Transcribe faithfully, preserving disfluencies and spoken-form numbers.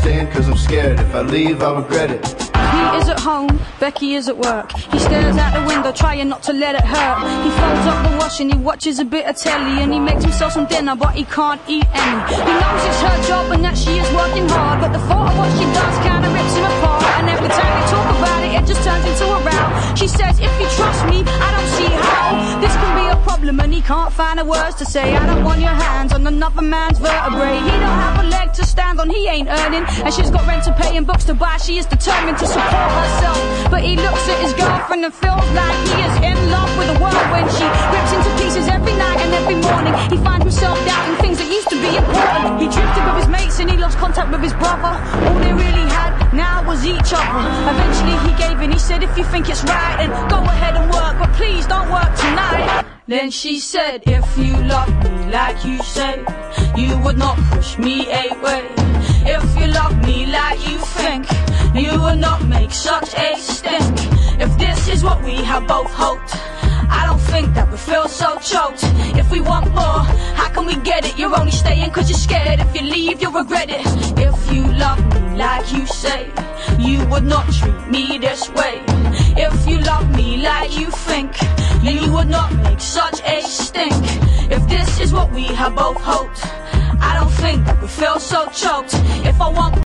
staying cause I'm scared. If I leave, I'll regret it. He is at home, Becky is at work. He stares out the window, trying not to let it hurt. He folds up the washing, he watches a bit of telly, and he makes himself some dinner, but he can't eat any. He knows it's her job and that she is working hard, but the thought of what she does kinda rips him apart. And every time they talk about it, it just turns into a row. She says, if you trust me, I don't see how this can be a problem, and he can't find the words to say. I don't want your hands on another man's vertebrae. He don't have a leg to stand on, he ain't earning, and she's got rent to pay and books to buy. She is determined to support herself, but he looks at his girlfriend and feels like he is in love with the world. When she rips into pieces every night and every morning, he finds himself doubting things that used to be important. He drifted with his mates and he lost contact with his brother. All they really had now was each other. Eventually he gave in, he said, if you think it's right, then go ahead and work, but please don't work tonight. Then she said, if you love me like you say, you would not push me away. If you love me like you think, you would not make such a stink. If this is what we have both hoped, I don't think that we feel so choked. If we want more, how can we get it? You're only staying cause you're scared. If you leave, you'll regret it. If you love me like you say, you would not treat me this way. If you love me like you think, you would not make such a stink. If this is what we have both hoped, I don't think that we feel so choked. If I want